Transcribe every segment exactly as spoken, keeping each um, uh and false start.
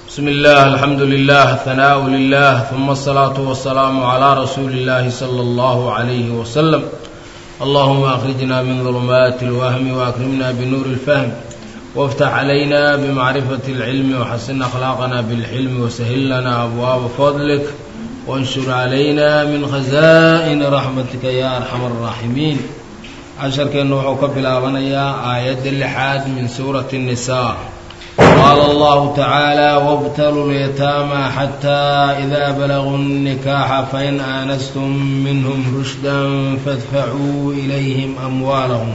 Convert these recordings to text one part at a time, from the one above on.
بسم الله الحمد لله ثناء لله ثم الصلاة والسلام على رسول الله صلى الله عليه وسلم. اللهم أخرجنا من ظلمات الوهم وأكرمنا بنور الفهم وافتح علينا بمعرفة العلم وحسن أخلاقنا بالحلم وسهل لنا أبواب فضلك وانشر علينا من خزائن رحمتك يا أرحم الراحمين. عشر كأنه قبل أغنيا آية اللحاد من سورة النساء. قال الله تعالى: وابتلوا اليتامى حتى إذا بلغوا النكاح فإن آنستم منهم رشدا فادفعوا إليهم أموالهم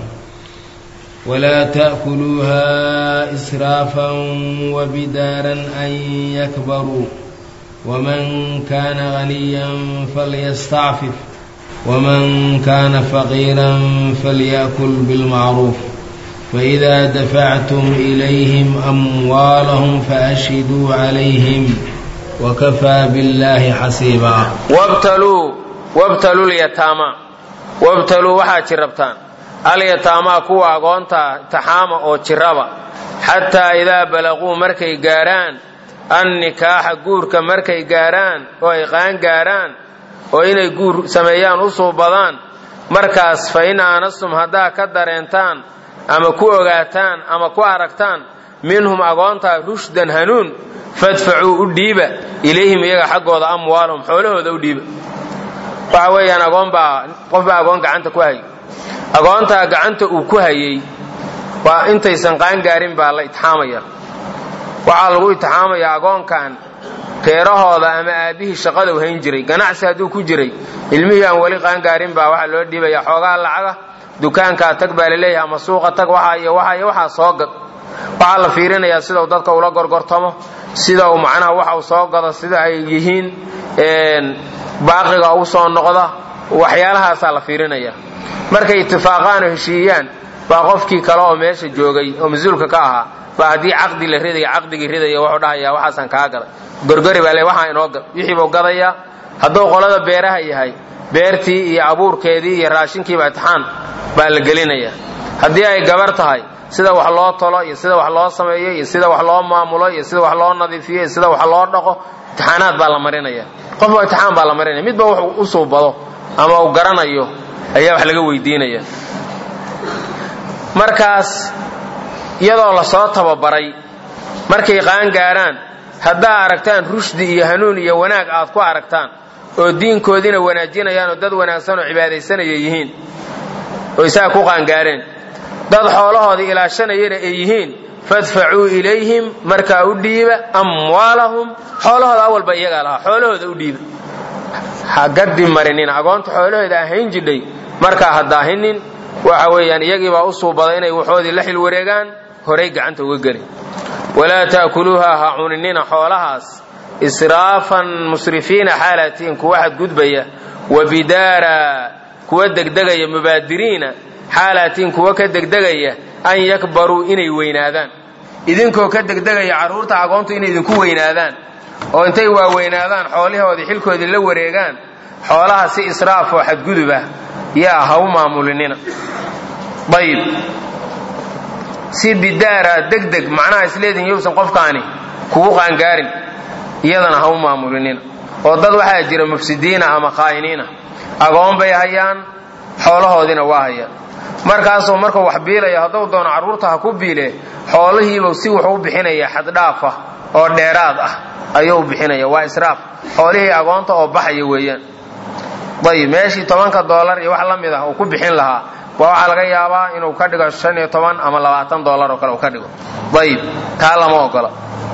ولا تأكلوها إسرافا وبدارا أن يكبروا ومن كان غنيا فليستعفف ومن كان فقيرا فليأكل بالمعروف فإذا دفعتم إليهم أموالهم فأشهدوا عليهم وكفى بالله حسيبا. وابتلوا وابتلوا اليتامى وابتلوا waxaa jirabtaan alyataama kuwa agoonta taxaama oo jiraba xataa idaa balaquu markay gaaraan annikaaxa guurka markay gaaraan oo ay qaan gaaraan oo inay guur sameeyaan u soo badaan markaas fa in aanastum haddaa ka dareentaan ama ku ogaataan ama ku aragtaan minhum agoonta rushdan hanuun fadfacuu u dhiiba ilayhim iyaga xaggooda amwaalahum xoolahooda u dhiiba. waxa weeyaan agoon baa qof baa agoon gacanta ku hayay agoontaa gacanta uu ku hayay waa intaysan qaan gaarin baa la itixaamaya. waxaa lagu itixaamaya agoonkan reerahooda ama aabihii shaqada u hayn jiray ganacsi hadduu ku jiray ilmihii aan weli qaan gaarin baa waxaa loo dhiibaya xoogaa lacaga dukaankaa tag baa laleeyahay ama suuqa tag waxa iyo waxa iyo waxaa soo gad. waxaa la fiirinayaa sida uu dadka ula gorgortamo, sida uu macnaha waxa uu soo gado sida ay yihiin baaqiga u soo noqda, waxyaalahaasaa la fiirinaya. markay itifaaqaan oo heshiiyaan baa qofkii kale oo meesha joogay oo mas-uulka ka ahaa baa haddii caqdi la ridaya caqdigii ridaya wuxuu dhahayaa waxaasaan kaa gaday gorgori baa le waxaa inoo gad wixii buu gadayaa. hadduu qolada beeraha yahay beertii iyo abuurkeedii iyo raashinkiiba itixaan baa la gelinaya. haddii ay gabar tahay sida wax loo tolo iyo sida wax loo sameeyo iyo sida wax loo maamulo iyo sida wax loo nadiifiyo iyo sida wax loo dhaqo itixaanaad baa la marinaya. qofba itixaan baa la marinaya. midba wuxuu u suubado ama uu garanayo ayaa wax laga weydiinaya. markaas iyadoo la soo tababaray markay qaan gaaraan haddaa aragtaan rushdi iyo hanuun iyo wanaag aad ku aragtaan oo diinkoodiina wanaajinayaan oo dad wanaagsan oo cibaadaysanaya yihiin oo isaga ku qaangaareen dad xoolahoodii ilaashanayana ay yihiin fadfacuu ilayhim markaa u dhiiba amwaalahum xoolahooda awalba iyagaa lahaa xoolahooda u dhiiba. ha gaddi marinina agoonta xoolahooda ahayn jidhay markaa ha daahinin. waxa weeyaan iyagiibaa u suubaday inay waxoodii la xil wareegaan horay gacanta uga geli. walaa taakuluuha ha cuninina xoolahaas israafan musrifiina xaalatiin kuwa xadgudbaya wabidaara kuwa degdegaya mubaadiriina xaalatiin kuwa ka degdegaya an yakbaruu inay weynaadaan idinkoo ka degdegaya carruurta agoontu inay idinku weynaadaan oo intay waaweynaadaan xoolihoodii xilkoodii la wareegaan xoolaha si israaf oo xadgudubah yaa ha u maamulinina. ayib si bidaara degdeg macnaha isleedihin yousan qofkaani kugu qaangaarin iyadana ha u maamulinina. oo dad waxaa jira mufsidiina ama khaa'iniina agoon bay hayaan xoolahoodiina waa hayaan. markaasoo markuu wax biilayo hadduu doono carruurta ha ku biile xoolihiiba si wuxuu u bixinaya xaddhaafa oo dheeraad ah ayuu bixinaya. waa israaf xoolihii agoonta oo baxaya weeyaan. ayib meeshii tobanka doolar iyo wax la mid ah uu ku bixin lahaa waa waxaa laga yaabaa inuu ka dhigo shan iyo toban ama labaatan doolar oo kale uu ka dhigo. ayib taa lama ogola.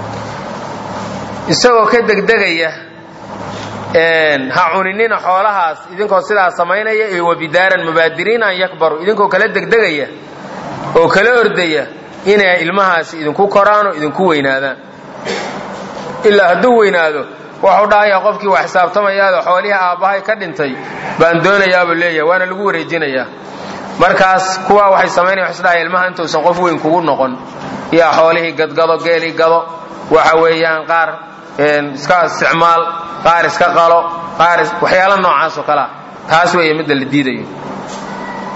isagoo ka degdegaya ha cuninina xoolahaas idinkoo sidaas samaynaya ee wabidaaran mubaadiriin an yakbaru idinkoo kala degdegaya oo kala ordaya inay ilmahaasi idinku koraan oo idinku weynaadaan. ilaa hadduu weynaado wuxuu dhahayaa qofkii waa xisaabtamayaado xoolihii aabbahay ka dhintay baan doonayaabuu leeyahay waana lagu wareejinayaa. markaas kuwa waxay samaynaya wax isdhahaya ilmaha intuusan qof weyn kugu noqon yaa xoolihii gadgado geeli gado waxa weeyaan qaar iska isticmaal qaar iska qalo qaar waxyaalo noocaas oo kale ah. taas weeye midda la diidayo.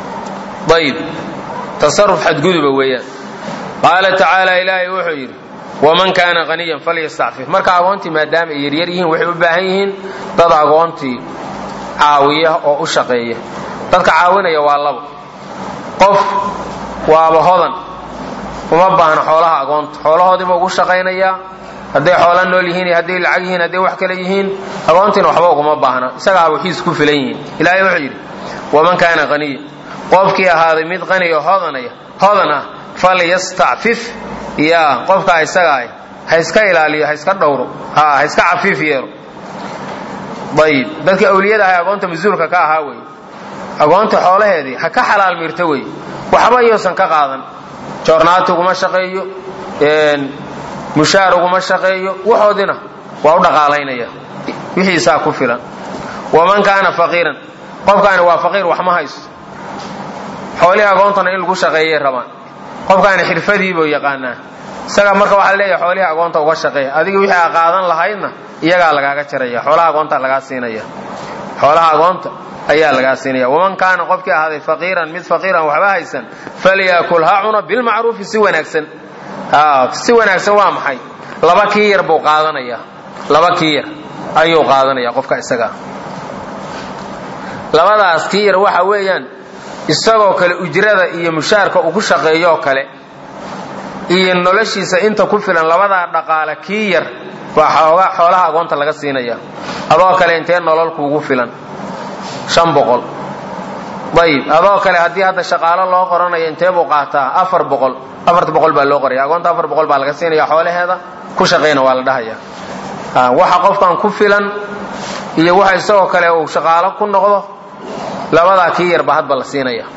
ayib tasarruf xadguduba weeyaan. qaala tacaala ilaahay wuxuu yidhi waman kaana qaniyan falyastacfif marka agoontii maadaama ay yaryar yihiin waxay u baahan yihiin dad agoontii caawiya oo u shaqeeya dadka caawinaya waa labo qof waaba hodan uma baahna xoolaha agoonta xoolahoodiiba ugu shaqaynaya hadday xoola nool yihiin iyo hadday lacag yihiin hadday wax kale yihiin agoontiina waxba uguma baahna isagaa wixiis ku filan yihiin ilaahay wuxuu yidhi waman kaana qaniyan qofkii ahaaday mid qaniyo hodanaya hodan ah falyastacfif yaa qofkaa isagaa ha iska ilaaliyo ha iska dhowro ha iska cafiif yeelo ayib dadka awliyada ahay agoonta masuulka ka ahaa wey agoonta xoolaheedii ha ka xalaal miirto wey waxba iyousan ka qaadan joornaati uguma shaqeeyo mushaar uguma shaqeeyo waxoodina waa u dhaqaalaynaya wixiisaa ku filan waman kaana faqiiran qofkaani waa faqiir wax ma haysto xoolihii agoontana in lagu shaqeeyay rabaan qofkaani xirfadiibuu yaqaanaa isaga marka waxaa leeyahay xoolihii agoonta uga shaqeeya adiga wixii aa qaadan lahaydna iyagaa lagaaga jaraya xoolaha agoonta lagaa siinaya xoolaha agoonta ayaa lagaa siinaya waman kaana qofkii ahaaday faqiiran mid faqiiran waxba haysan falyakul ha cuna bilmacruufi si wanaagsan si wanaagsan waa maxay laba kii yar buu qaadanaya laba kii yar ayuu qaadanaya qofka isaga labadaas kii yar waxa weeyaan isagoo kale ujrada iyo mushaarka ugu shaqeeyo kale iyo noloshiisa inta ku filan labadaa dhaqaale kii yar baa xoolaha agoonta laga siinaya adoo kale intee nolol kuugu filan shan boqol ayib adoo kale haddii hadda shaqaalo loo qoranayo intee buu qaataa afar boqol afarta boqol baa loo qoraya agoonta afar boqol baa laga siinaya xoolaheeda ku shaqayna waa la dhahaya waxa qofkan ku filan iyo waxa isagoo kale uu shaqaalo ku noqdo labadaa kii yarba hadba la siinaya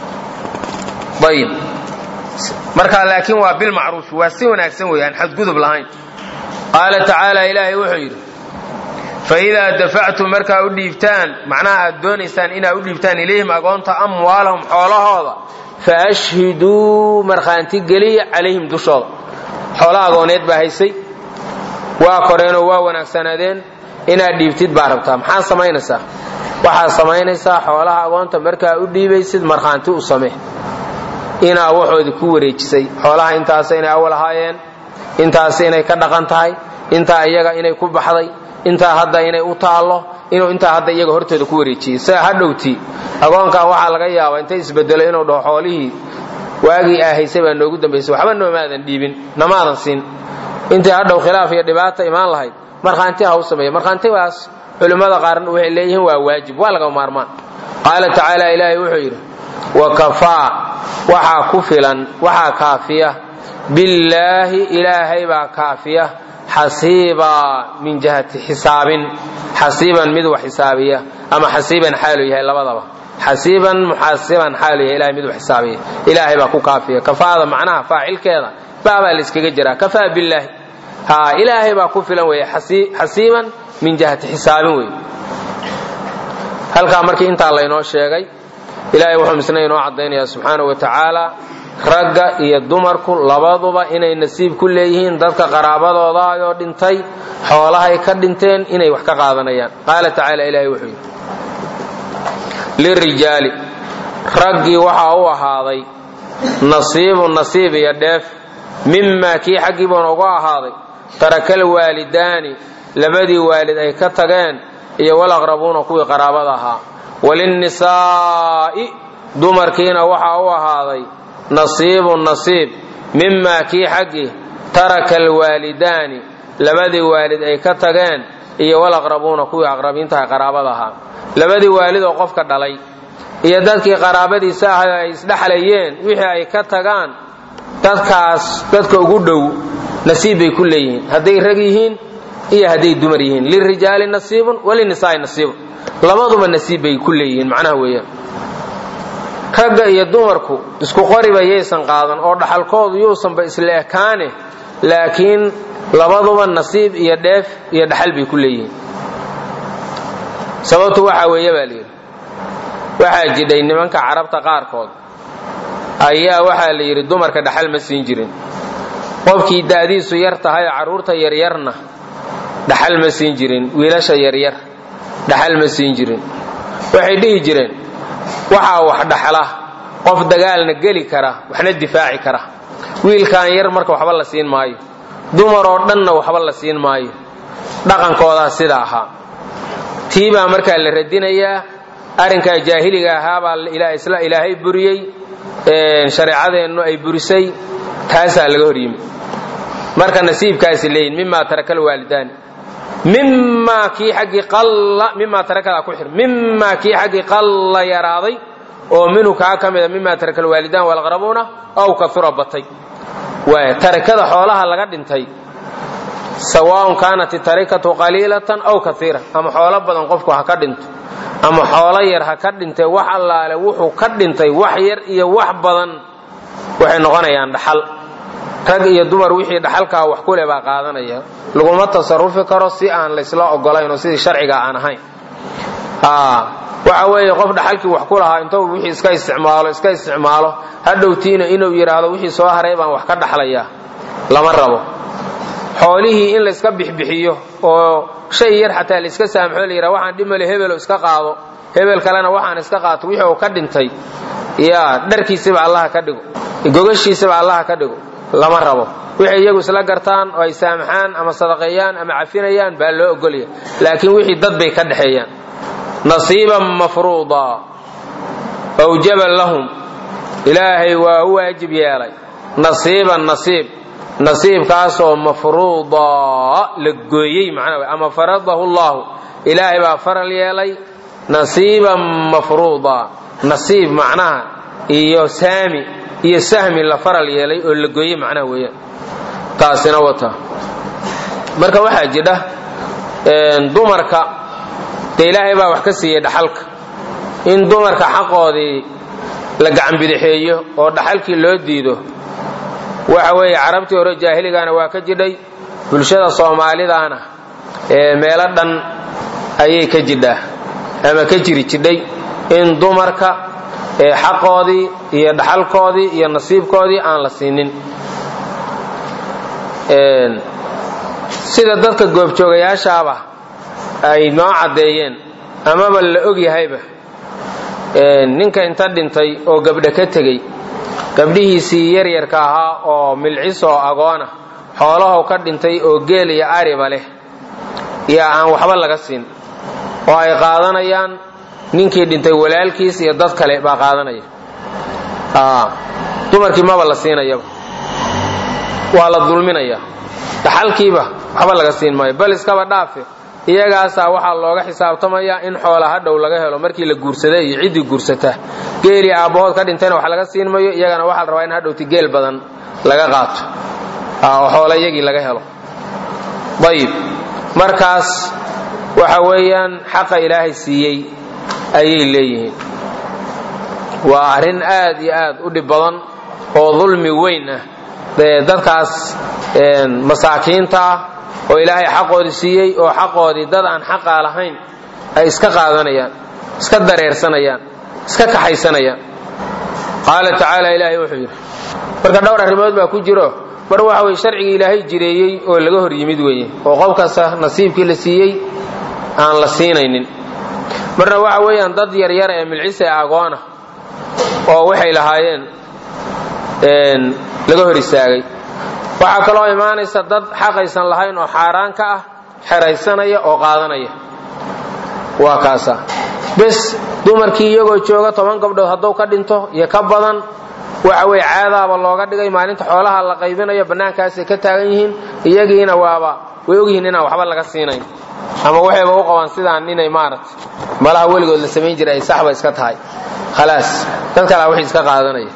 ayib marka laakiin waa bilmacruuf waa si wanaagsan weeyaan xadgudub lahayn qaala tacaala ilaahay wuxuu yidhi faidaa dafactum markaa u dhiibtaan macnaha aad doonaysaan inaad u dhiibtaan ilayhim agoonta amwaalahum xoolahooda faashhiduu markhaanti geliya calayhim dushooda xoolaha agooneed baa haysay waa koreenoo waa wanaagsanaadeen inaad dhiibtid baa rabtaa maxaa samaynaysaa waxaad samaynaysaa xoolaha agoonta markaa u dhiibaysid markhaanti u samee inaa waxoodii ku wareejisay xoolaha intaas inay awal ahaayeen intaas inay ka dhaqan tahay intaa iyaga inay ku baxday intaa hadda inay u taallo inuu intaa hadda iyaga hortooda ku wareejiyey saa hadhowtii agoonkan waxaa laga yaabaa intay isbedelo inuu dhaho xoolihii waagii aa haysay baa noogu dambaysay waxba noomaadan dhiibin namaadan siin intii hadhow khilaaf iyo dhibaata imaan lahayd markhaanti ha u sameeya markhaantigaas culimmada qaarna waxay leeyihiin waa waajib waa laga maarmaan qaala tacaala ilaahay wuxuu yidhi wakafaa waxaa ku filan waxaa kaafiya billaahi ilaahay baa kaafiya xasiibaa min jihati xisaabin xasiiban mid wax xisaabiya ama xasiiban xaaluu yahay labadaba xasiiban muxaasiban xaaluu yahay ilahay mid wax xisaabiya ilaahay baa ku kaafiya kafaada macnaha faacilkeeda baabaa la iskaga jiraa kafaa billaahi ha ilaahay baa ku filan weeye xasiiban min jihati xisaabin wey halkaa markii intaa laynoo sheegay ilaahay wuxuu misna inoo caddaynaya subxaanahu wa tacaala ragga iyo dumarku labaduba inay nasiib ku leeyihiin dadka qaraabadoodaayoo dhintay xoolahay ka dhinteen inay wax ka qaadanayaan qaala tacaala ilaahay wuxuu yidhi lirijaali raggii waxaa u ahaaday nasiibu nasiib iyo dheef mimaa kii xaggii buuna uga ahaaday tarakal waalidaani labadii waalid ay ka tageen iyo walaqrabuuna kuwii qaraabada ahaa walinnisaa'i dumarkiina waxaa u ahaaday nasiibun nasiib mimaa kii xaggii taraka alwaalidaani labadii waalid ay ka tageen iyo walaqrabuuna kuwii aqrabiintaha qaraabada ahaa labadii waalid oo qofka dhalay iyo dadkii qaraabadiisa ahay ay isdhexlayeen wixii ay ka tagaan dadkaas dadka ugu dhow nasiib bay ku leeyihiin hadday rag yihiin iyo hadday dumar yihiin lirijaali nasiibun walinisaai nasiibun labaduba nasiib bay ku leeyihiin macnaha weeyaan ragga iyo dumarku isku qoriba yaysan qaadan oo dhaxalkoodu yuusanba isla ekaane laakiin labaduba nasiib iyo dheef iyo dhaxal bay ku leeyihiin sababtu waxa weeye baa layidhi waxaa jidhay nimanka carabta qaarkood ayaa waxaa la yidhi dumarka dhaxal ma siin jirin qofkii da'diisu yar tahay carruurta yaryarna dhaxal ma siin jirin wiilasha yaryar dhaxal ma siin jirin waxay dhihi jireen waxaa wax dhaxla qof dagaalna geli kara waxna difaaci kara wiilkan yar marka waxba la siin maayo dumar oo dhanna waxba la siin maayo dhaqankooda sida ahaa tiiba marka la radinayaa arinka jaahiliga ahaa baa ilaahay isla ilaahay buriyay ee shariicadeenu ay burisay taasa laga horyimi marka nasiibkaasi leeyin mimma tarakal waalidaan mimma ki xaqi qalla mimma tarakala ku xir mimma ki xaqi qalla yaraaday oo minhu ka kamida mimma tarakal waalidaan wal qarabuna aw kathura batay waa tarakada xoolaha laga dhintay sawaan kaanat tarakatu qalilatan aw kathira ama xoolo badan qofku ha ka dhinto ama xoolo yar ha ka dhintay wax allaale wuxuu ka dhintay wax yar iyo wax badan waxay noqonayaan dhaxal rag iyo dumar wixii dhaxalka wax ku leeba qaadanaya laguma tasarrufi karo si aan la isla ogolayn oo sidii sharciga aan ahayn ah waxa weeye qof dhaxalkii wax ku lahaa intuu wixii iska isticmaalo iska isticmaalo hadhowtiina inuu yiraahdo wixii soo haray baan wax ka dhaxlaya lama rabo xoolihii in la iska bixbixiyo oo shay yar xataa la iska saamxo leeyahay waxaan dhimale hebel oo iska qaado hebel kalena waxaan iska qaato wixii uu ka dhintay ya dharkiisaba Allah ka dhigo gogashiisaba Allah ka dhigo lama rabo wixii iyagu isla gartaan oo ay saamxaan ama sadaqeeyaan ama cafinayaan baa loo ogoliyay laakiin wixii dad bay ka dhaxeeyaan nasiiban mafruuda aw jabal lahum ilaahi wa waajib yeelay nasiiban nasiib nasiib kaasoo mafruuda la gooyay macnaheedu ama faradahu Allah ilaahi baa faral yeelay nasiiban mafruuda nasiib macnaha iyo saami iyo sahmi la faral yeelay oo la gooyay macnaha weeyaan taasina wata marka waxa jira een dumarka ilaahay baa wax ka siiyay dhaxalka in dumarka xaqoodii la gacan bidixeeyo oo dhaxalkii loo diido waxa weeye carabtii hore jaahiligaana waa ka jidhay bulshada Soomaalidaana ee meelo dhan ayay ka jidhaa ama ka jiri jidhay in dumarka ee xaqoodii iyo dhaxalkoodii iyo nasiibkoodii aan la siinin een sida dadka goobjoogayaashaaba ay noo cadeeyeen ama bal la og yahayba een ninka inta dhintay oo gabdha ka tagay gabdhihiisii yar yarka ahaa oo milciso agoona xoolaha ka dhintay oo geel iyo ariba leh yaa aan waxba laga siin oo ay qaadanayaan ninkii dhintay walaalkiis iyo dad kale baa qaadanaya ah dumarkii ma la siinaya waa la dulminaya dhaxalkiiba waxba laga siin maayo bal iskaba dhaafe iyagaasa waxa looga xisaabtamaya in xoolaha dhow laga helo markii la guursaday iyo cidi guursata geeli aabahood ka dhintayna wax laga siin maayo iyagana waxa la rabaa in hadhowti geel badan laga qaato ah xoolo iyagii laga helo bayib markaas waxa weeyaan xaqa ilaahay siiyay ayay leeyihiin waa arin aad iyo aad u dhib badan oo dulmi weyn ah dadkaas een masaakiinta oo ilaahay xaqoodi siiyay oo xaqoodi dad aan xaq lahayn ay iska qaadanayaan iska dareersanayaan iska kaxaysanayaan qaala tacaala ilaahay wuxuu yiri marka dhowr arrimood baa ku jiro mar waxa way sharciga ilaahay jireeyay oo laga hor yimid weeye oo qof kasta nasiibkii la siiyay aan la siinaynin marna waxa weeyaan dad yar yar ee milciisa agoona oo waxay lahaayeen een laga hor istaagay waxa kale oo imaanaysa dad xaqaysan lahayn oo xaraan ka ah xiraysanaya oo qaadanaya waa kaasa bas dumarkii iyagoo jooga toban gabdhood hadduu ka dhinto iyo ka badan waxa way caadaaba looga dhigay maalinta xoolaha la qaybinayo banaankaas ay ka taagan yihiin iyagiina waaba way ogyihiin in waxba laga siinayn ama waxayba u qabaan sidaan inay maarat malaha weligood la sameyn jiray saxba iska tahay khalaas dad kale waxay iska qaadanaya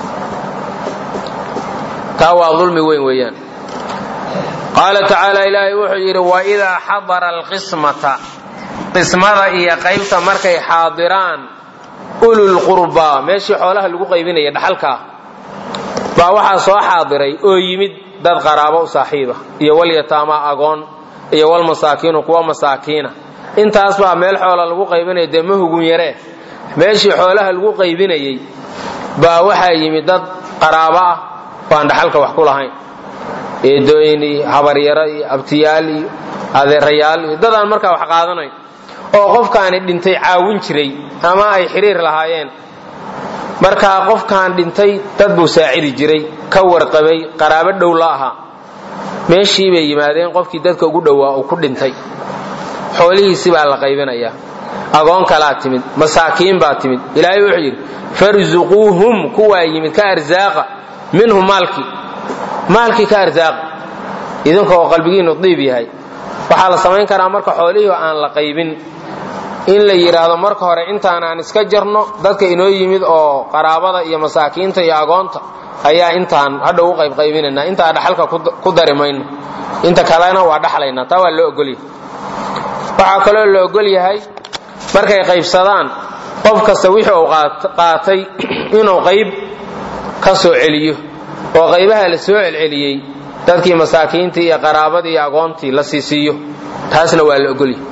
tawa dhulmi weyn weeyaan qaala tacaala ilaahi wuxuu yiri wa idha hadara alqismata qismada iyo qaybta markay xaadiraan ulul qurba meeshii xoolaha lagu qaybinayo dhaxalka baa waxa soo xaadiray oo yimid dad qaraabo u saaxiiba iyo wal yataama agoon iyo wal masaakiin kuwa masaakiina intaas baa meel xoolo lagu qaybinayo demahugun yare meeshii xoolaha lagu qaybinayay baa waxa yimid dad qaraabo ah oo dhaxalka wax ku lahayn ee dooyini habaryara iyo abtiyaal iyo adeerayaal iyo dadaan marka wax qaadanay oo qofkaan dhintay caawin jiray ama ay xiriir lahaayeen marka qofkaan dhintay dad buu saacidi jiray ka warqabay qaraabo dhow la aha meeshii bay yimaadeen qofkii dadka ugu dhowaa uu ku dhintay xoolihiisi baa la qaybinayaa agoon kalaa timid masaakiin baa timid ilaahay wuxuu yidhi farzuquuhum kuwaa yimid ka arzaaqa minhu maalki maalkii ka arzaaqa idinkoo qalbigiinu diib yahay waxaa la samayn karaa marka xoolihii aan la qaybin in la yidhaahdo marka hore intaan aan iska jarno dadka inoo yimid oo qaraabada iyo masaakiinta iyo agoonta ayaa intaan hadhow u qayb qaybinaynaa intaa dhaxalka ku dari mayno inta kalena waa dhaxlaynaa taa waa loo ogolyahay waxaa kaloo la ogol yahay markay qaybsadaan qof kasta wixii uu qaatay inuu qayb ka soo celiyo oo qaybaha la soo celceliyey dadkii masaakiintii iyo qaraabadii iyo agoontii la siisiiyo taasna waa la ogolyahay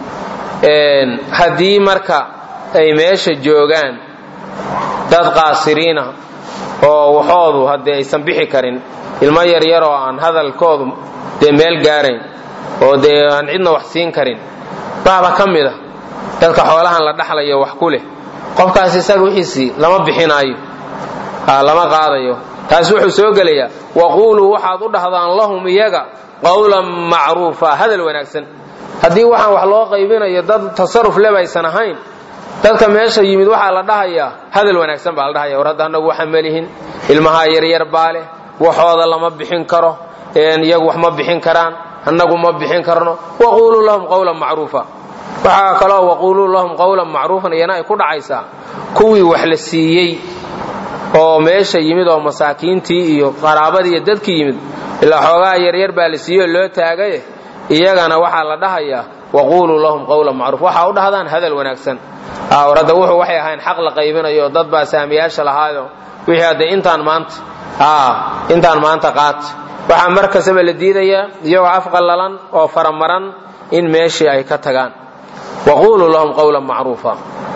haddii marka ay meesha joogaan dad qaasiriina oo waxoodu haddii aysan bixi karin ilmo yaryar oo aan hadalkoodu dee meel gaarayn oo dee aan cidna wax siin karin baaba ka mid a dadka xoolahan la dhaxlayo wax ku leh qofkaas isaga wixiisii lama bixinaayo lama qaadayo taas wuxuu soo gelayaa waquuluu waxaad u dhahdaan lahum iyaga qawlan macruufa hadal wanaagsan haddii waxaan wax loo qaybinayo dad tasarruf lebaysan ahayn dadka meesha yimid waxaa la dhahayaa hadal wanaagsan baa la dhahaya war hadda annagu waxaan melihin ilmaha yaryar baa leh waxooda lama bixin karo iyagu wax ma bixin karaan annagu ma bixin karno waquuluu lahum qawlan macruufa waxaa kaloo waquuluu lahum qawlan macruufan iyana ay ku dhacaysaa kuwii wax la siiyey oo meesha yimid oo masaakiintii iyo qaraabadii iyo dadkii yimid ilaa xoogaa yaryar baa la siiyey oo loo taagaye iyagana waxaa la dhahayaa waquuluu lahum qawlan macruuf waxaa u dhahdaan hadal wanaagsan warada wuxuu waxay ahayn xaq la qaybinayo dad baa saamiyaasha lahaayo wixii hadda intaan maanta intaan maanta qaat waxaa markastaba la diidayaa iyagoo afqallalan oo faramaran in meeshii ay ka tagaan waquuluu lahum qawlan macruufa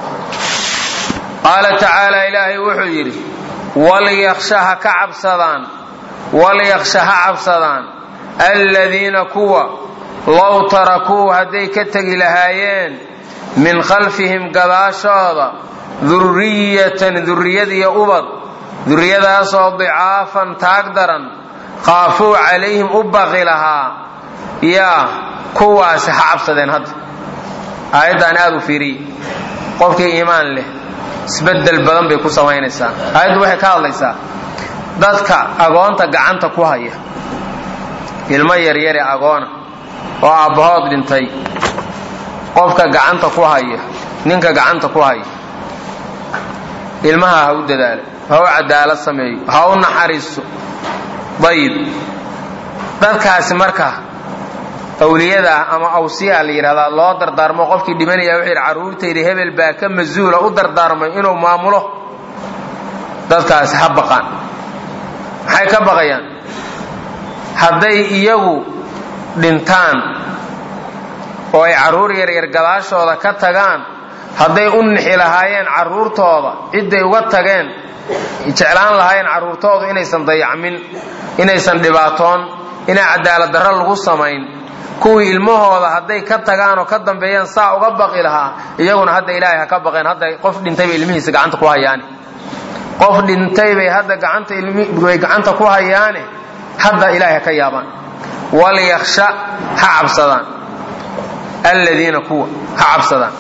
qaala tacaala ilaahay wuxuu yidhi walyakhsha ha ka cabsadaan walyakhsha ha cabsadaan aladiina kuwa low tarakuu hadday ka tegi lahaayeen min khalfihim gadaashooda durriyatan durriyadiyo ubad durriyadaasoo dicaafan taag daran qaafuu calayhim u baqi lahaa yaa kuwaasi ha cabsadeen hadda aayaddan aad u fiiriye qofkii iimaan leh isbeddel badan bay ku samaynaysaa aayaddu waxay ka hadlaysaa dadka agoonta gacanta ku haya ilmo yaryare agoona oo aabbahood dhintay qofka gacanta ku haya ninka gacanta ku haya ilmaha ha u dadaalo ha u cadaalad sameeyo ha u naxariiso dayib dadkaasi marka awliyada ama awsiyaa la yidhahdaa loo dardaarmo qofkii dhimanaya wuxuu yidhi carruurtayda hebel baa ka masuula u dardaarmay inuu maamulo dadkaasi ha baqaan maxay ka baqayaan hadday iyagu dhintaan oo ay carruur yaryar gadaashooda ka tagaan hadday u nixi lahaayeen carruurtooda cidday uga tageen jeclaan lahaayeen carruurtoodu inaysan dayacmin inaysan dhibaatoon inaan cadaalad darro lagu samayn kuwii ilmahooda hadday ka tagaan oo ka dambeeyaan saa uga baqi lahaa iyaguna hadda ilaahay ha ka baqeen hadda qof dhintay bay ilmihiisa gacanta ku hayaane qof dhintay bay hadda gacanta ilmibay gacanta ku hayaane hadda ilaahay ha ka yaabaan walyakhsha ha cabsadaan aladiina kuwa ha cabsadaan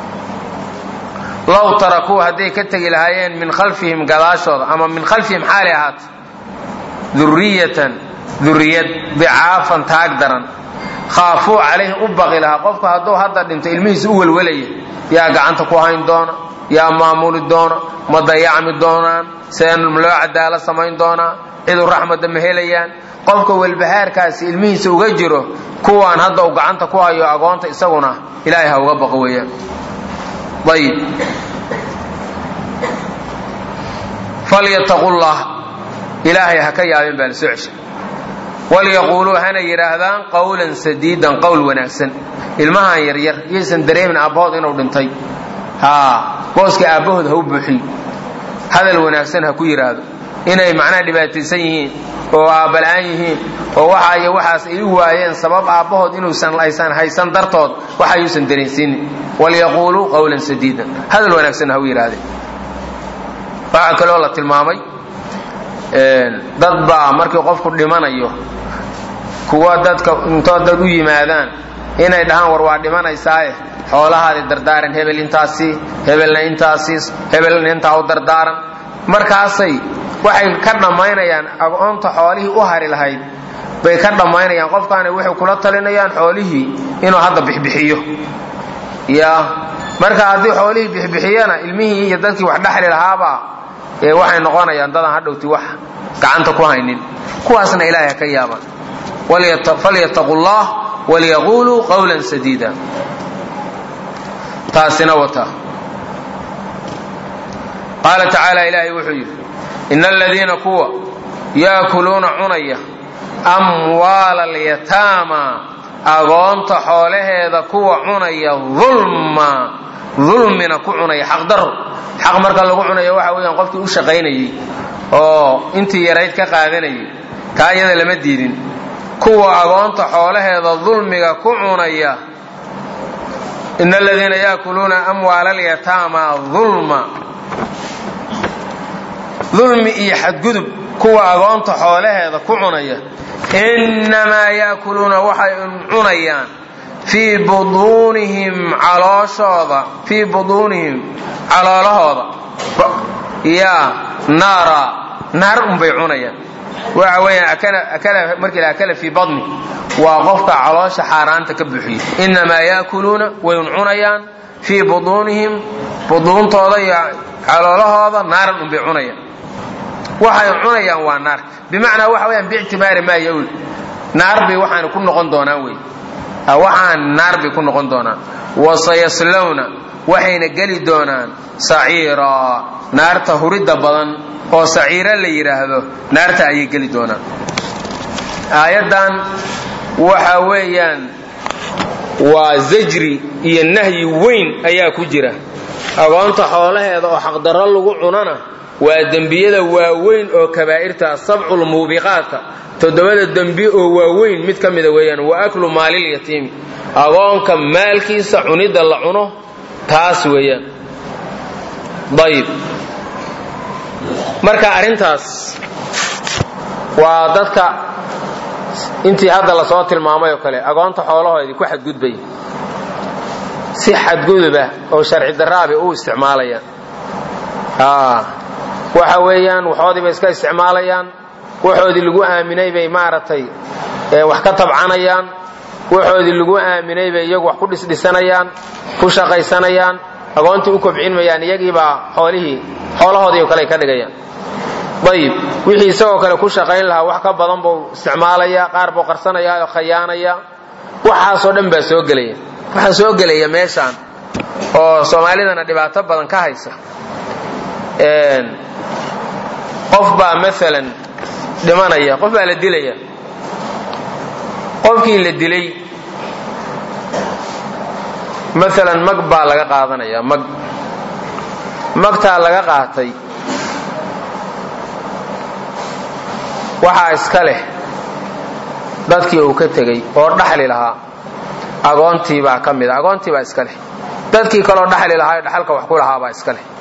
low tarakuu hadday ka tegi lahaayeen min khalfihim gadaashooda ama min khalfihim xaalay ahaata durriyatan durriyad dicaafan taag daran khaafuu calayhim u baqi lahaa qofku hadduu hadda dhinto ilmihiisa u welwelaya yaa gacanta ku hayn doona yaa maamuli doona ma dayacmi doonaan seen loo cadaalad samayn doonaa cidu raxmadda ma helayaan qofka welbahaarkaasi ilmihiisa uga jiro kuwaan hadda uu gacanta ku hayo agoonta isaguna ilaahay ha uga baqo weeyaan ayib falyattaqullah ilaahay ha ka yaabeen baa la soo ceshay walyaquuluu hana yidhaahdaan qawlan sadiidan qowl wanaagsan ilmahan yaryar yaysan dareemin aabbahood inuu dhintay haa booska aabbahood ha u buuxiyo hadal wanaagsan ha ku yidhaahdo inay macnaha dhibaataysan yihiin oo aabbala'aan yihiin oo waxa iyo waxaas ay u waayeen sabab aabbahood inuusan aysan haysan dartood waxa yuusan dareensiinin walyaquuluu qawlan sadiidan hadal wanaagsan ha u yidhaahdeen waxaa kaloo la tilmaamay dad baa markii qofku dhimanayo kuwa dadka intood dad u yimaadaan inay dhahaan war waa dhimanaysaaye xoolahaadi dardaaran hebel intaasi hebelna intaasi hebelna intaa u dardaaran markaasay waxay ka dhamaynayaan agoonta xoolihii u hari lahayd bay ka dhamaynayaan qofkaana waxay kula talinayaan xoolihii inuu hadda bixbixiyo ya marka haddii xoolihii bixbixiyana ilmihii iyo dadkii wax dhaxli lahaaba ee waxay noqonayaan dadan hadhowti wax gacanta ku haynin kuwaasna ilaahay ka yaabaan falyattaqullah waliyaquluu qawlan sadiida taasina wata qaala tacaala ilaahay wuxuu yidhi ina aladiina kuwa yaakuluuna cunaya amwaala alyataama agoonta xoolaheeda kuwa cunaya dulma dulmina ku cunaya xaqdaro xaq marka lagu cunayo waxa weeyaan qofkii u shaqaynayay oo intii yarayd ka qaadanayay taa iyada lama diidin kuwa agoonta xoolaheeda dulmiga ku cunaya ina aladiina yaakuluuna amwaala alyataama dulma dulmi iyo xadgudub kuwa agoonta xoolaheeda ku cunaya innamaa yaakuluuna waxay cunayaan fii buduunihim calooshooda fii buduunihim caloolahooda yaa naara naar unbay cunayaan waxa weeyaan akala markii la akala fii badni waa qofka caloosha xaaraanta ka buuxiyo innamaa yaakuluuna way cunayaan fii buduunihim buduuntooda iyo caloolahooda naaran unbay cunayaan waxay cunayaan waa naar bimacnaa waxa weeyaan biictibaari maa yawl naar bay waxaan ku noqon doonaan wey waxaan naar bay ku noqon doonaan wasayaslawna waxayna geli doonaan saciira naarta hurida badan oo saciira la yiraahdo naarta ayay geli doonaan aayadan waxa weeyaan waa zajri iyo nahyi weyn ayaa ku jira agoonta xoolaheeda oo xaqdarro lagu cunana waa dembiyada waaweyn oo kabaa'irta sab'ul muubiqaata todobada dembi oo waaweyn mid ka mid weeyaan wa aklu maalil yatiim agoonka maalkiisa cunida la cuno taas weeyaan dayib marka arintaas waa dadka intii hadda la soo tilmaamay oo kale agoonta xoolahoodii ku xadgudbay si xadgudba oo sharci daraabi u isticmaalayaan ah waxa weeyaan waxoodii bay iska isticmaalayaan waxoodii lagu aaminay bay maaratay ee wax ka tabcanayaan waxoodii lagu aaminay bay iyagu wax ku dhisdhisanayaan ku shaqaysanayaan agoontii u kobcinmayaan iyagii baa xoolihii xoolahoodii kale ka dhigayaan dayib wixii isagoo kale ku shaqayn lahaa wax ka badan buu isticmaalaya qaar buu qarsanaya oo khayaanaya waxaasoo dhan baa soo gelaya waxa soo gelaya meeshaan oo Soomaalidana dhibaato badan ka haysa een qof baa maalan dhimanaya qof baa la dilaya qofkii la dilay maalan mag baa laga qaadanaya mag magta laga qaatay waxa iska leh dadkii uu ka tagay oo dhaxli lahaa agoontii baa kamid ah agoontii baa iska leh dadkii kale oo dhaxli lahaa dhaxalka wax ku lahaa baa iska leh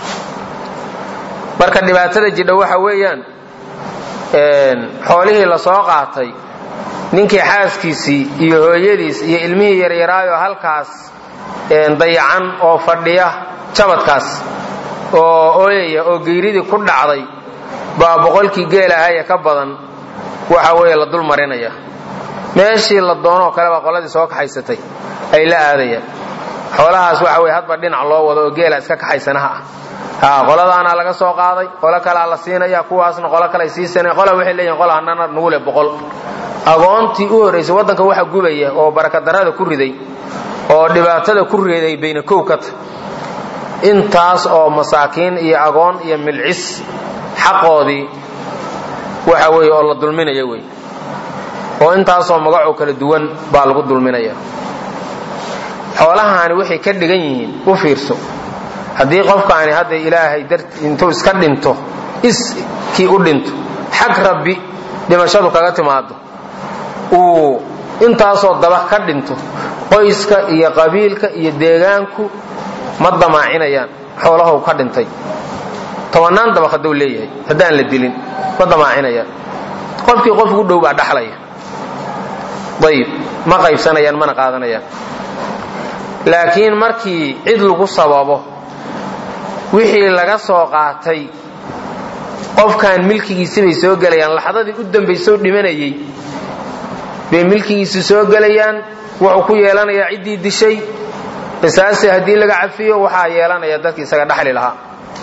marka dhibaatada jidha waxa weeyaan een xoolihii la soo qaatay ninkii xaaskiisii iyo hooyadiis iyo ilmihii yaryaraayo halkaas een dayacan oo fadhiya jabadkaas oo ooyaya oo geeridii ku dhacday baa boqolkii geelahay ka badan waxa weeye la dul marinaya meeshii la doono kale ba qoladii soo kaxaysatay ay la aadayaan xoolahaas waxa weeye hadba dhinac loo wado oo geela iska kaxaysanaha ah qoladaana laga soo qaaday qola kale la siinaya kuwaasna qola kale siisanay qola waxay leeyihiin qola hanana nuule boqol agoontii u horeysay wadanka waxa gubaya oo baraka darada ku riday oo dhibaatada ku riday bayna kookata intaas oo masaakiin iyo agoon iyo milcis xaqoodii waxa weeye oo la dulminayo way oo intaas oo magac oo kala duwan baa lagu dulminaya xoolahaani waxay ka dhigan yihiin u fiirso haddii qofkaani hadda ilaahay dartii intuu iska dhinto iskii u dhinto xaq rabbi dhimashadu kaga timaado uu intaasoo daba ka dhinto qoyska iyo qabiilka iyo deegaanku ma damaacinayaan xoolaha ka dhintay tobanaan daba haduu leeyahay haddaan la dilin ma damaacinayaan qofkii qof ugu dhow baa dhaxlaya dayib ma qaybsanayaan mana qaadanayaan. laakiin markii cid lagu sababo wixii laga soo qaatay qofkan milkigiisa bay soo galayaan, laxadadii u dambaysay dhimanayay bay milkigiisa soo galayaan, wuxuu ku yeelanayaa ciddii dishay qisaasi haddii laga cafiyo waxaa yeelanaya dadkii isaga dhaxli lahaa.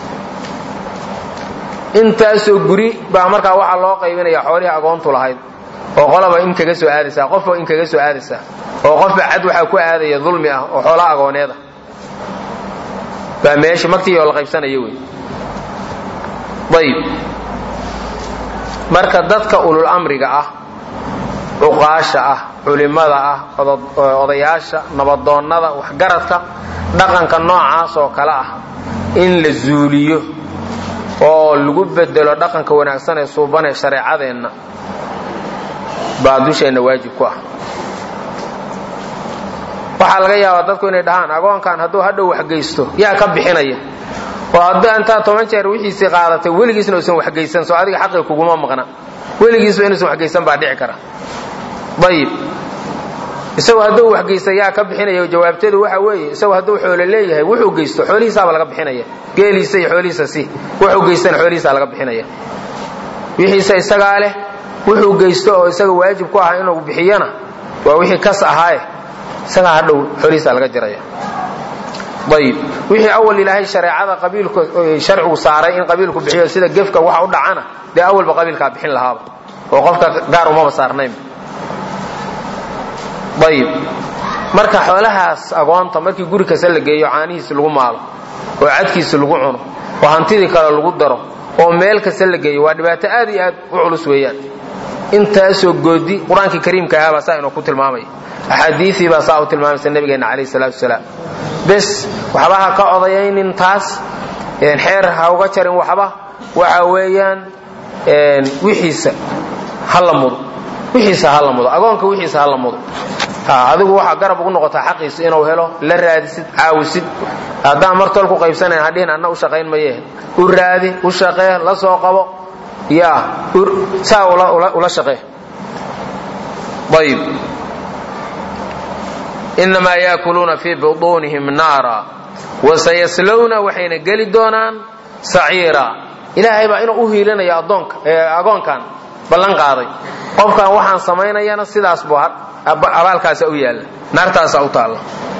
intaasoo guri baa markaa waxaa loo qaybinayaa xoolihii agoontu lahayd oo qolaba in kaga soo aadaysaa, qofba in kaga soo aadaysaa, oo qofba cad waxaa ku aadaya dulmi ah oo xoolo agooneeda baa meesha magtii oo la qaybsanaya wey. ayib marka dadka ulul amriga ah, cuqaasha ah, culimada ah, odayaasha, nabadoonnada, waxgaradka, dhaqanka noocaas oo kale ah in la zuuliyo oo lagu bedelo dhaqanka wanaagsan ee suuban ee shareecadeenna baa dusheenna waajib ku ah. waxaa laga yaabaa dadku inay dhahaan agoonkan hadduu hadhow waxgeysto yaa ka bixinaya, oo haddii intaa toban jeer wixiisii qaadatay weligiisna uusan waxgeysan, soo adiga xaqii kuguma maqna, weligiisba inuusan waxgeysan baa dhici kara. ayib isagoo hadduu waxgeysta yaa ka bixinaya? jawaabteedu waxa weeye isagoo hadduu xoolo leeyahay wuxuu geysto xoolihiisaaba laga bixinaya, geeliisa iyo xoolihiisa si wuxuu geystana xoolihiisaa laga bixinaya. wixiisa isagaa leh, wuxuu geysto oo isaga waajib ku ah inuu bixiyana waa wixii kas ahaaye isagaa hadhow xoolihiisaa laga jiraya. ayib wixii awal ilaahay shareecada qabiilku sharcigu saaray in qabiilku bixiyo sida gefka waxa u dhacana dee awalba qabiilkaa bixin lahaaba oo qofka gaar umaba saarnayn. ayib marka xoolahaas agoonta markii guri kasta la geeyo caanihiisa lagu maalo oo cadkiisa lagu cuno oo hantidii kale lagu daro oo meel kasta la geeyo waa dhibaato aad iyo aad u culus weeyaan. intaasoo goodi qur-aankii kariimka ahaa baa saa inuu ku tilmaamaya, axaadiisii baa saa u tilmaamaysa nabigeenna calayhi salaatu wasalaam. bes waxba ha ka odayaynin taas, xeer ha uga jarin waxba, waxa weeyaan wixiisa ha la mudo, wixiisa ha la mudo, agoonka wixiisa ha la mudo. adigu waxaa garab ugu noqotaa xaqiisa inuu helo, la raadisid, caawisid. haddaan martol ku qaybsanayn hadhihin anna u shaqayn maye, u raadi, u shaqee, la soo qabo, yaa saa ula shaqee. ayib inamaa yaakuluuna fii butuunihim naara wasayaslowna waxayna geli doonaan saciira. ilaahay baa inuu u hiilinaya adoonka agoonkan ballan qaaday, qofkan waxaan samaynayana sidaas buu abaalkaasa u yaalla, naartaasa u taalla.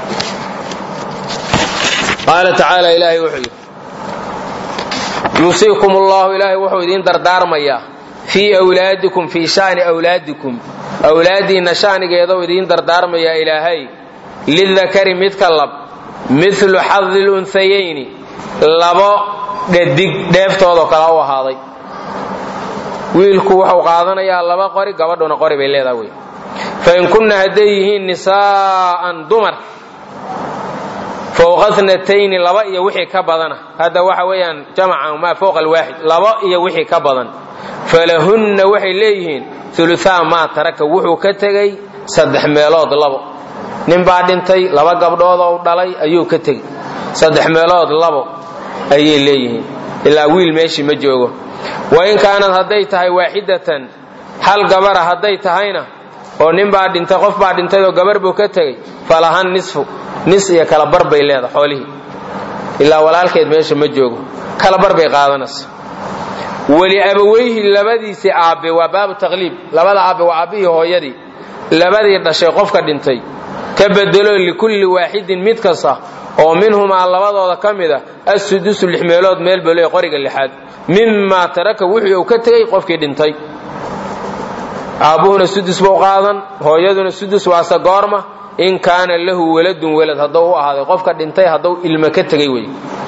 qaala tacaala ilaahay wuxuu yidhi yuusiikum allahu, ilaahay wuxuu idiin dardaarmayaa fii wlaadikum fii shaani wlaadikum, awlaadiinna shaanigeedau idiin dardaarmayaa ilaahay, lidakari midka lab milu xadi lunhayayni, labo dhadig dheeftoodoo kale u ahaaday. wiilku wuxuu qaadanayaa laba qori, gabadhuna qori bay leedaha wey. fain kunna hadday yihiin nisaa'an dumar fowqa tnatayni, laba iyo wixii ka badana, hadda waxa weeyaan jamacan maa fowqa alwaaxid, laba iyo wixii ka badan, falahunna waxay leeyihiin uluaa maa taraka, wuxuu ka tegey saddex meelood labo. nin baa dhintay, laba gabdhoodoo dhalay ayuu ka tegey, saddex meelood labo ayay leeyihiin, ilaa wiil meeshii ma joogo. wain kaanad hadday tahay waaxidatan, hal gabara hadday tahayna, oo nin baa dhintay, qof baa dhintay oo gabar buu ka tegey, falahan nisfu, nis iyo kala bar bay leedahay xoolihii, ilaa walaalkeed meesha ma joogo, kala bar bay qaadanaysa. weli abaweyhi, labadiisii aabbe, waa baabu taqliib, labada aabbe waa aabbihii hooyadii, labadii dhashay qofka dhintay ka bedelo likulli waaxidin mid kasta oo minhumaa labadooda ka mida assudusu lix meelood meel bale qoriga lixaad, mimaa taraka wixii uu ka tegey qofkii dhintay. aabbuhuna sudus buu qaadan, hooyaduna sudus waase goorma in kaana lahu waladun walad, hadduu u ahaaday qofka dhintay hadduu ilmo ka tegey wey.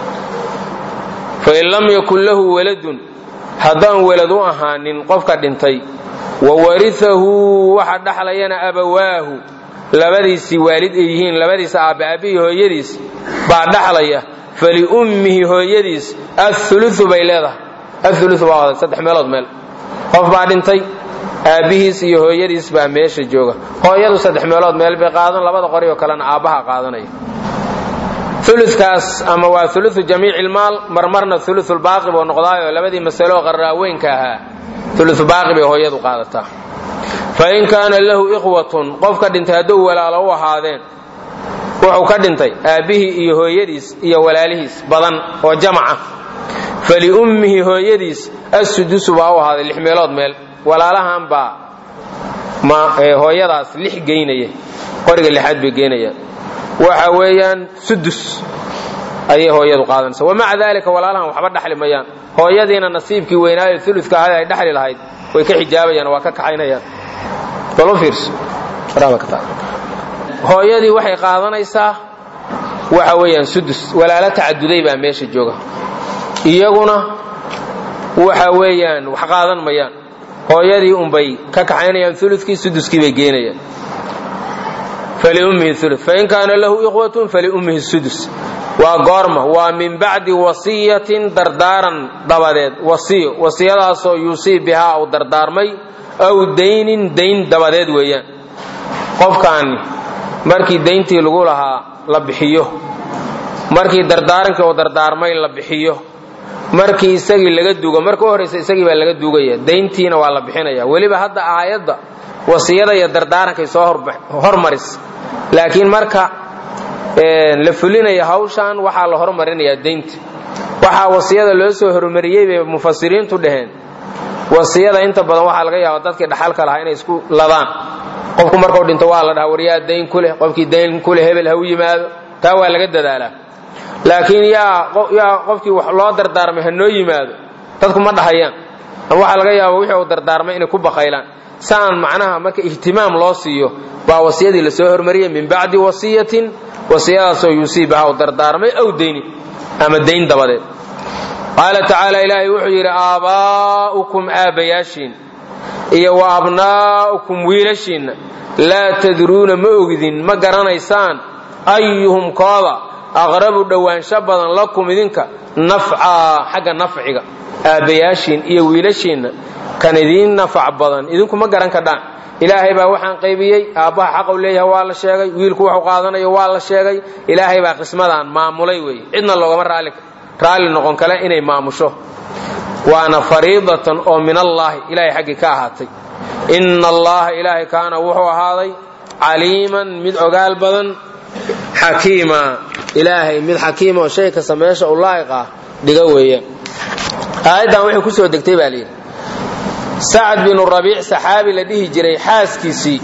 fain lam yakun lahu waladun, haddaan walad u ahaanin qofka dhintay, wa warihahu waxa dhaxlayana abawaahu, labadiisii waalid ay yihiin, labadiisa aabbe aabbihii hooyadiis baa dhaxlaya, faliummihi hooyadiis auluu bay leedahay. auluu baa waday saddex meelood meel, qof baa dhintay, aabbihiis iyo hooyadiis baa meesha jooga, hooyadu saddex meelood meel bay qaadan, labada qori oo kalena aabbaha qaadanaya. ulukaas ama waa ulu jamiic ilmaal, marmarna ulubaaqi buu noqdaayoo labadii masalo qarraaweynka ahaa ulu baaqi bay hooyadu qaadataa. fain kaana lahu ikhwatun qofka dhintay hadduu walaalo u ahaadeen wuxuu ka dhintay aabbihii iyo hooyadiis iyo walaalihiis badan oo jamaca faliummihi hooyadiis assudusu baa u ahaaday lix meelood meel walaalahan baa hooyadaas lix geynaya qoriga lixaad bay geynayaan waxa weeyaan sudus ayay hooyadu qaadanaysa wamaca daalika walaalahan waxba dhaxli mayaan hooyadiina nasiibkii weynaayo uludka ahayd ay dhaxli lahayd way ka xijaabayaan waa ka kaxaynayaan balo fiirso hooyadii waxay qaadanaysaa waxa weeyaan sudus walaalo tacaduday baa meesha jooga iyaguna waxa weeyaan wax qaadan mayaan hooyadii unbay ka kaxaynayaan uludkii suduskii bay geenayaan faliummihi ulu fain kaana lahu ikhwatun faliummihi sudus waa goorma waa min bacdi wasiyatin dardaaran dabadeed wasiyo wasiyadaasoo yuusii bihaa uu dardaarmay aw daynin dayn dabadeed weeyaan qofkaani markii dayntii lagu lahaa la bixiyo markii dardaarankii uu dardaarmay la bixiyo markii isagii laga duugo marka u horraysa isagii baa laga duugaya dayntiina waa la bixinaya weliba hadda aayadda wasiyada iyo dardaarankay soo hormaris laakiin marka la fulinaya hawshan waxaa la hormarinayaa daynta waxaa wasiyada loo soo hormariyey bay mufasiriintu dhaheen wasiyada inta badan waxaa laga yaaba dadkii dhaxalka lahaa inay isku ladaan qofku markuu dhinto waa la dhahaa waryaa dayn ku leh qofkii dayn ku leh hebel ha u yimaado taa waa laga dadaalaa laakiin yaa yaa qofkii wax loo dardaarmay ha noo yimaado dadku ma dhahayaan ama waxaa laga yaaba wixii uu dardaarmay inay ku baqaylaan saan macnaha marka ihtimaam loo siiyo baa wasiyadii la soo hormariyay min bacdi wasiyatin wasiyadaasoo yuusiibaha uu dardaarmay aw dayni ama dayn dabadeed qaala tacaala ilaahay wuxuu yidhi aabaa'ukum aabbayaashiin iyo wa abnaa'ukum wiilashiinna laa tadruuna ma ogidin ma garanaysaan ayuhum kooda aqrabu dhowaansho badan lakum idinka nafcaa xagga nafciga aabbayaashiin iyo wiilashiinna kan idiin nafac badan idinku ma garan kadhaan ilaahay baa waxaan qaybiyey aabbaha xaqu leeyahay waa la sheegay wiilku wuxuu qaadanayo waa la sheegay ilaahay baa qismadaan maamulay weeye cidna loogama raali raalli noqon kale inay maamusho waana fariidatan oo min allaahi ilaahay xaggii ka ahaatay inna allaha ilaahay kaana wuxuu ahaaday caliiman mid ogaal badan xakiima ilaahay mid xakiima oo shay kasta meesha u laa'iq ah dhiga weeyaan aayaddan waxay ku soo degtay baa layidhi sacad binu rabiic saxaabi la dhihi jiray xaaskiisii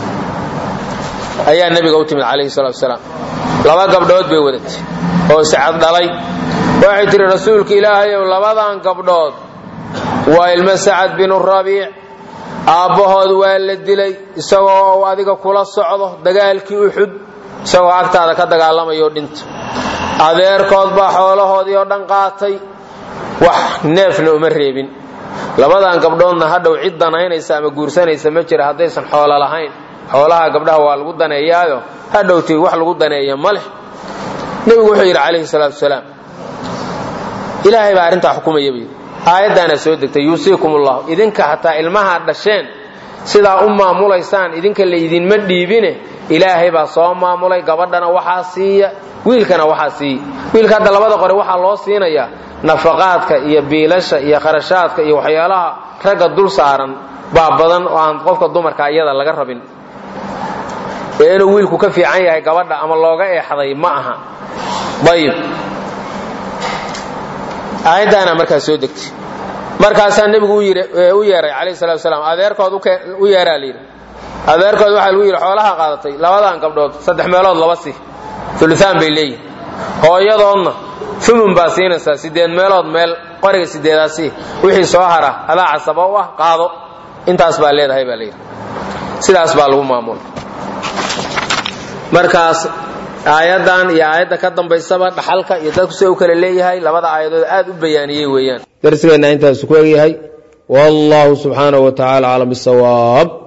ayaa nebiga u timid calayhi salaatu wasalaam laba gabdhood bay wadatay oo sacad dhalay waxay tihi rasuulka ilaahayow labadan gabdhood waa ilmo sacad binu rabiic aabbahood waa la dilay isagoo uu adiga kula socdo dagaalkii uxud isagoo agtaada ka dagaalamayo dhinta adeerkood baa xoolahoodii oo dhan qaatay wax neefna uma reebin labadan gabdhoodna hadhow cid danaynaysa ama guursanaysa ma jira haddaysan xoolo lahayn xoolaha gabdhaha waa lagu daneeyaayo hadhowtii wax lagu daneeya ma leh nebigu wuxuu yidhi calayhi salaatu wasalaam ilaahay baa arrintaa xukumaya buu yidhi aayaddaana soo degtay yuusiikumullahu idinka hataa ilmaha dhasheen sidaa u maamulaysaan idinka laydinma dhiibine ilaahay baa soo maamulay gabadhana waxaa siiya wiilkana waxaa siiya wiilka hadda labada qore waxaa loo siinayaa nafaqaadka iyo biilasha iyo kharashaadka iyo waxyaalaha ragga dul saaran baa badan oo aan qofka dumarka iyada laga rabin ee inuu wiilku ka fiican yahay gabadha ama looga eexday ma aha ayib aayaddaana markaa soo degtay markaasaa nebigu u yeeray calayhi salatu wasalaam adeerkood u yeeraa layidhi adeerkood waxaa lagu yidhi xoolaha qaadatay labadan gabdhood saddex meelood laba si uluaan bay leeyihin hooyadoodna umun baa siinaysaa sideed meelood meel qoriga sideedaasi wixii soo hara adaa casaba u ah qaado intaas baa leedahay baa layidhi sidaas baa lagu maamula markaas aayaddan iyo aayadda ka dambaysaba dhaxalka iyo dadku si u kale leeyahay labada aayadood aad u bayaaniyey weeyaan darsigeenna intaas ku egyahay wallahu subxaanahu wa tacaala aclam bisawaab